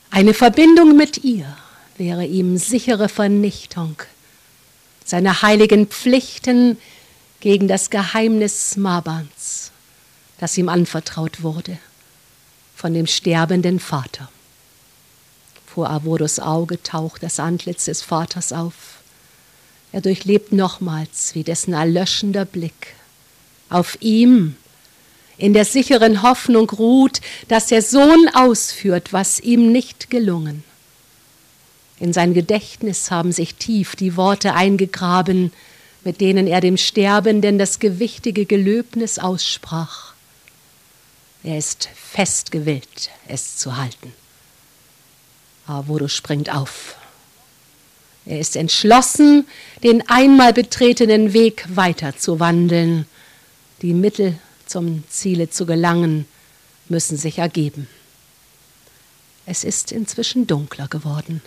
Eine Verbindung mit ihr wäre ihm sichere Vernichtung seiner heiligen Pflichten gegen das Geheimnis Mabans, das ihm anvertraut wurde von dem sterbenden Vater. Vor Avodos Auge taucht das Antlitz des Vaters auf. Er durchlebt nochmals, wie dessen erlöschender Blick auf ihm in der sicheren Hoffnung ruht, dass der Sohn ausführt, was ihm nicht gelungen. In sein Gedächtnis haben sich tief die Worte eingegraben, mit denen er dem Sterbenden das gewichtige Gelöbnis aussprach. Er ist fest gewillt, es zu halten. Avodo springt auf. Er ist entschlossen, den einmal betretenen Weg weiter zu wandeln. Die Mittel zum Ziele zu gelangen, müssen sich ergeben. Es ist inzwischen dunkler geworden.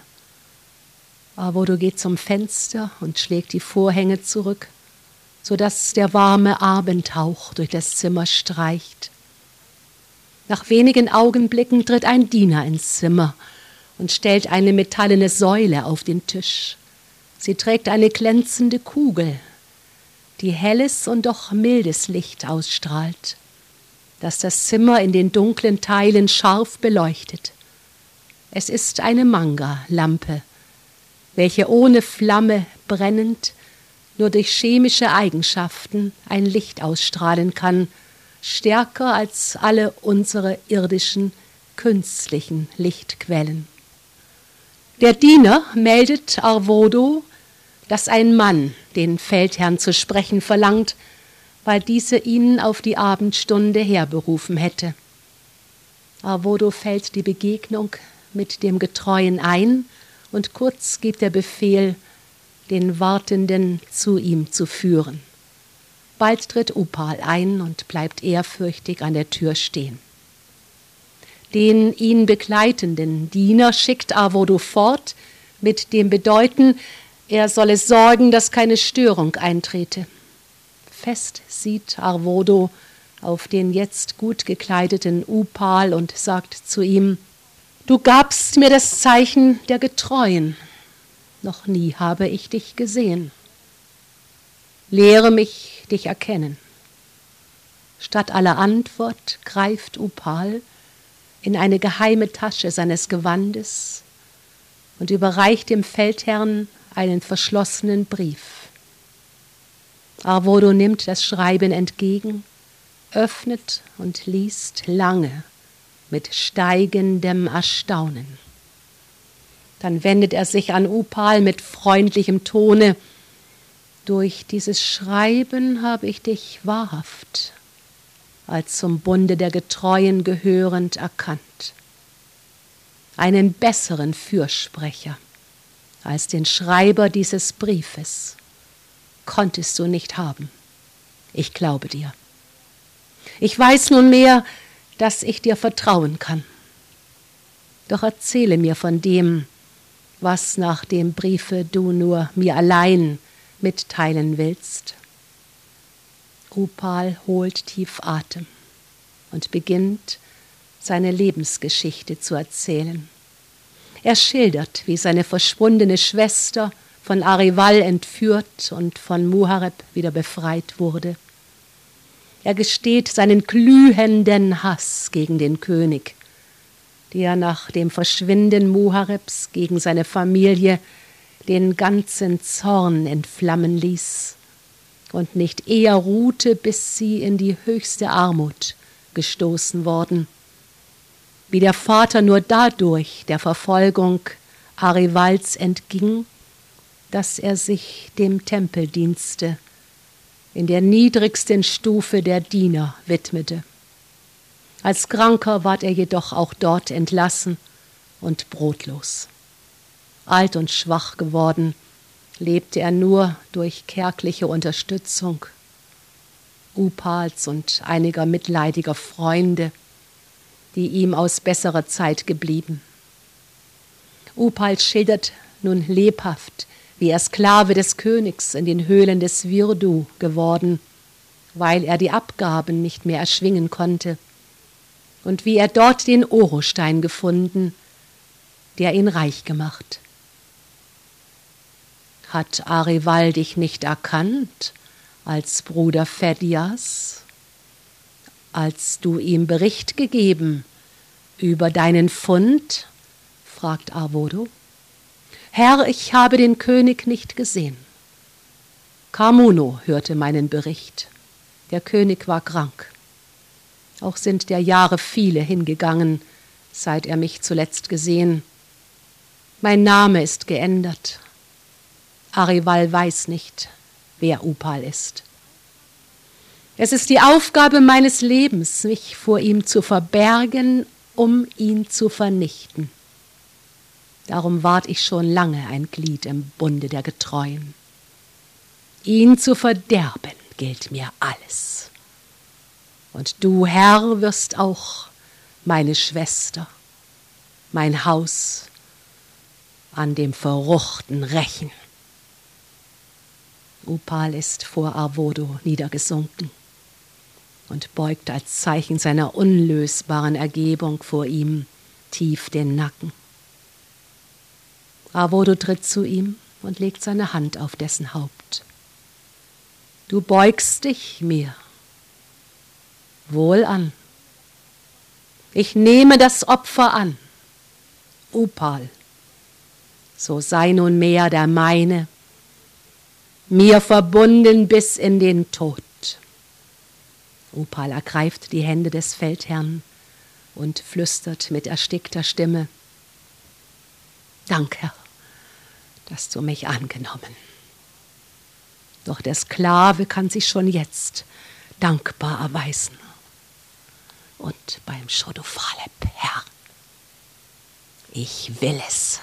Avodo geht zum Fenster und schlägt die Vorhänge zurück, sodass der warme Abendhauch durch das Zimmer streicht. Nach wenigen Augenblicken tritt ein Diener ins Zimmer und stellt eine metallene Säule auf den Tisch. Sie trägt eine glänzende Kugel, die helles und doch mildes Licht ausstrahlt, das das Zimmer in den dunklen Teilen scharf beleuchtet. Es ist eine Manga-Lampe, welche ohne Flamme brennend nur durch chemische Eigenschaften ein Licht ausstrahlen kann, stärker als alle unsere irdischen, künstlichen Lichtquellen. Der Diener meldet Avodo, dass ein Mann den Feldherrn zu sprechen verlangt, weil dieser ihn auf die Abendstunde herberufen hätte. Avodo fällt die Begegnung mit dem Getreuen ein und kurz gibt er Befehl, den Wartenden zu ihm zu führen. Bald tritt Upal ein und bleibt ehrfürchtig an der Tür stehen. Den ihn begleitenden Diener schickt Avodo fort mit dem Bedeuten, er solle sorgen, dass keine Störung eintrete. Fest sieht Avodo auf den jetzt gut gekleideten Upal und sagt zu ihm: »Du gabst mir das Zeichen der Getreuen. Noch nie habe ich dich gesehen. Lehre mich, dich erkennen.« Statt aller Antwort greift Upal in eine geheime Tasche seines Gewandes und überreicht dem Feldherrn einen verschlossenen Brief. Avodo nimmt das Schreiben entgegen, öffnet und liest lange mit steigendem Erstaunen. Dann wendet er sich an Upal mit freundlichem Tone: »Durch dieses Schreiben habe ich dich wahrhaft als zum Bunde der Getreuen gehörend erkannt. Einen besseren Fürsprecher als den Schreiber dieses Briefes konntest du nicht haben. Ich glaube dir. Ich weiß nunmehr, dass ich dir vertrauen kann. Doch erzähle mir von dem, was nach dem Briefe du nur mir allein mitteilen willst.« Upal holt tief Atem und beginnt, seine Lebensgeschichte zu erzählen. Er schildert, wie seine verschwundene Schwester von Arival entführt und von Muhareb wieder befreit wurde. Er gesteht seinen glühenden Hass gegen den König, der nach dem Verschwinden Muharebs gegen seine Familie den ganzen Zorn entflammen ließ und nicht eher ruhte, bis sie in die höchste Armut gestoßen worden. Wie der Vater nur dadurch der Verfolgung Arivals entging, dass er sich dem Tempeldienste in der niedrigsten Stufe der Diener widmete. Als Kranker ward er jedoch auch dort entlassen und brotlos. Alt und schwach geworden, lebte er nur durch kärgliche Unterstützung Upals und einiger mitleidiger Freunde, die ihm aus besserer Zeit geblieben. Upal schildert nun lebhaft, wie er Sklave des Königs in den Höhlen des Virdu geworden, weil er die Abgaben nicht mehr erschwingen konnte, und wie er dort den Orostein gefunden, der ihn reich gemacht. Hat Arival dich nicht erkannt als Bruder Phedias, als du ihm Bericht gegeben über deinen Fund? Fragt Arvodo. Herr, ich habe den König nicht gesehen. Carmuno hörte meinen Bericht. Der König war krank. Auch sind der Jahre viele hingegangen, seit er mich zuletzt gesehen. Mein Name ist geändert. Arival weiß nicht, wer Upal ist. Es ist die Aufgabe meines Lebens, mich vor ihm zu verbergen, um ihn zu vernichten. Darum ward ich schon lange ein Glied im Bunde der Getreuen. Ihn zu verderben gilt mir alles. Und du, Herr, wirst auch meine Schwester, mein Haus an dem Verruchten rächen. Upal ist vor Arvodo niedergesunken und beugt als Zeichen seiner unlösbaren Ergebung vor ihm tief den Nacken. Arvodo tritt zu ihm und legt seine Hand auf dessen Haupt. Du beugst dich mir. Wohlan. Ich nehme das Opfer an. Upal, so sei nunmehr der meine, mir verbunden bis in den Tod. Upal ergreift die Hände des Feldherrn und flüstert mit erstickter Stimme: Dank, Herr, dass du mich angenommen. Doch der Sklave kann sich schon jetzt dankbar erweisen. Und beim Shodophaleb, Herr, ich will es.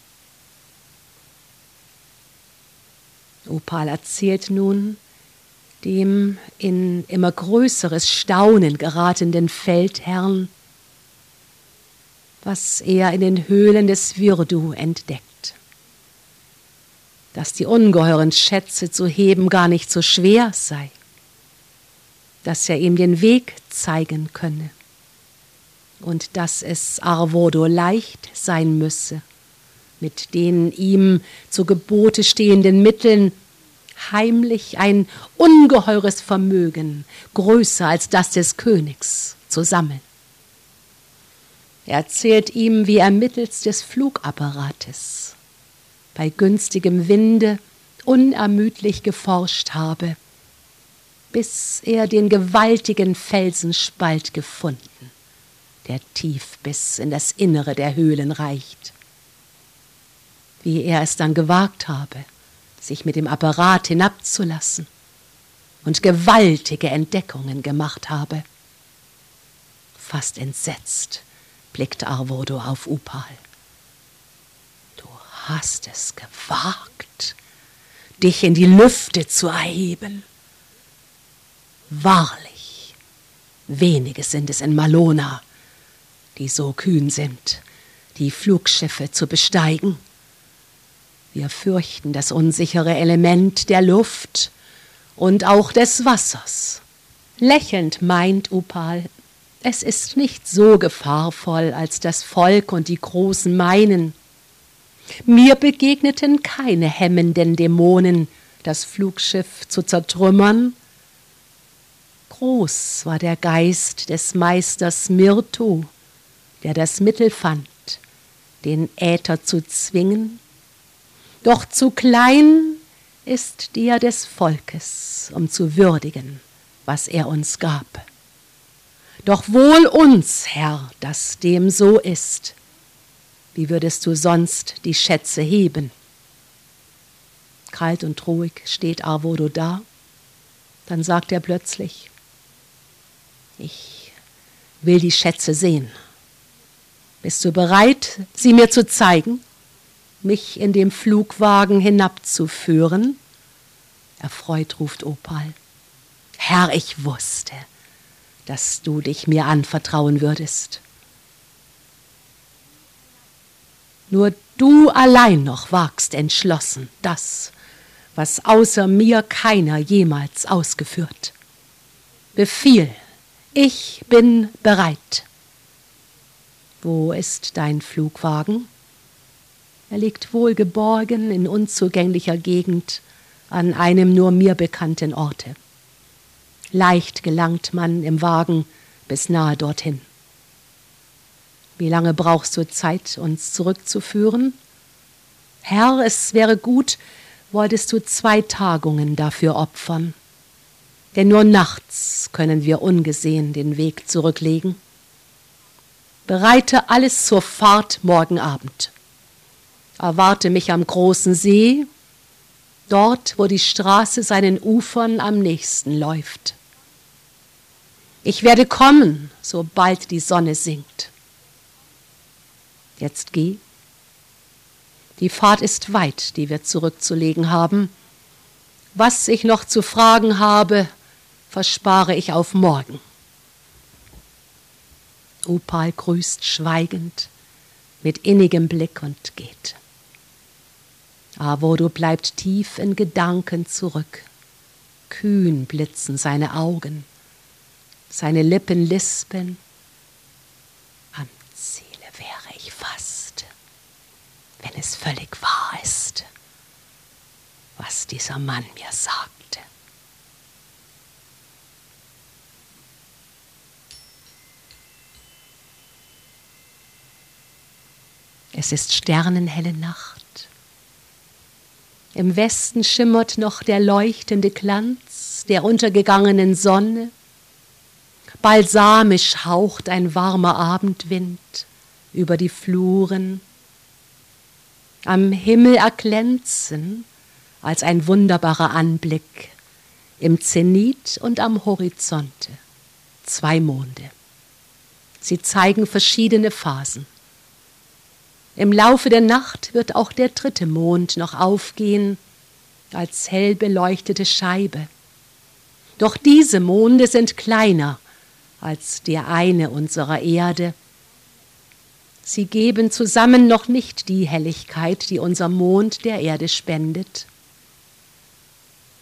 Upal erzählt nun dem in immer größeres Staunen geratenden Feldherrn, was er in den Höhlen des Wirdu entdeckt. Dass die ungeheuren Schätze zu heben gar nicht so schwer sei, dass er ihm den Weg zeigen könne und dass es Arvodo leicht sein müsse, mit den ihm zu Gebote stehenden Mitteln heimlich ein ungeheures Vermögen, größer als das des Königs, zu sammeln. Er erzählt ihm, wie er mittels des Flugapparates bei günstigem Winde unermüdlich geforscht habe, bis er den gewaltigen Felsenspalt gefunden, der tief bis in das Innere der Höhlen reicht. Wie er es dann gewagt habe, sich mit dem Apparat hinabzulassen und gewaltige Entdeckungen gemacht habe. Fast entsetzt blickte Arvodo auf Upal. Du hast es gewagt, dich in die Lüfte zu erheben. Wahrlich, wenige sind es in Malona, die so kühn sind, die Flugschiffe zu besteigen. Wir fürchten das unsichere Element der Luft und auch des Wassers. Lächelnd meint Upal, es ist nicht so gefahrvoll, als das Volk und die Großen meinen. Mir begegneten keine hemmenden Dämonen, das Flugschiff zu zertrümmern. Groß war der Geist des Meisters Mirto, der das Mittel fand, den Äther zu zwingen. Doch zu klein ist der des Volkes, um zu würdigen, was er uns gab. Doch wohl uns, Herr, dass dem so ist. Wie würdest du sonst die Schätze heben? Kalt und ruhig steht Arvodo da. Dann sagt er plötzlich: Ich will die Schätze sehen. Bist du bereit, sie mir zu zeigen? Mich in dem Flugwagen hinabzuführen? Erfreut ruft Upal: Herr, ich wusste, dass du dich mir anvertrauen würdest. Nur du allein noch wagst entschlossen das, was außer mir keiner jemals ausgeführt. Befiehl, ich bin bereit. Wo ist dein Flugwagen? Er liegt wohlgeborgen in unzugänglicher Gegend an einem nur mir bekannten Orte. Leicht gelangt man im Wagen bis nahe dorthin. Wie lange brauchst du Zeit, uns zurückzuführen? Herr, es wäre gut, wolltest du 2 Tagungen dafür opfern. Denn nur nachts können wir ungesehen den Weg zurücklegen. Bereite alles zur Fahrt morgen Abend. Erwarte mich am großen See, dort, wo die Straße seinen Ufern am nächsten läuft. Ich werde kommen, sobald die Sonne sinkt. Jetzt geh. Die Fahrt ist weit, die wir zurückzulegen haben. Was ich noch zu fragen habe, verspare ich auf morgen. Upal grüßt schweigend, mit innigem Blick und geht. Avodo bleibt tief in Gedanken zurück. Kühn blitzen seine Augen, seine Lippen lispeln. Am Ziele wäre ich fast, wenn es völlig wahr ist, was dieser Mann mir sagte. Es ist sternenhelle Nacht. Im Westen schimmert noch der leuchtende Glanz der untergegangenen Sonne. Balsamisch haucht ein warmer Abendwind über die Fluren. Am Himmel erglänzen, als ein wunderbarer Anblick, im Zenit und am Horizonte 2 Monde. Sie zeigen verschiedene Phasen. Im Laufe der Nacht wird auch der 3. Mond noch aufgehen, als hell beleuchtete Scheibe. Doch diese Monde sind kleiner als der eine unserer Erde. Sie geben zusammen noch nicht die Helligkeit, die unser Mond der Erde spendet.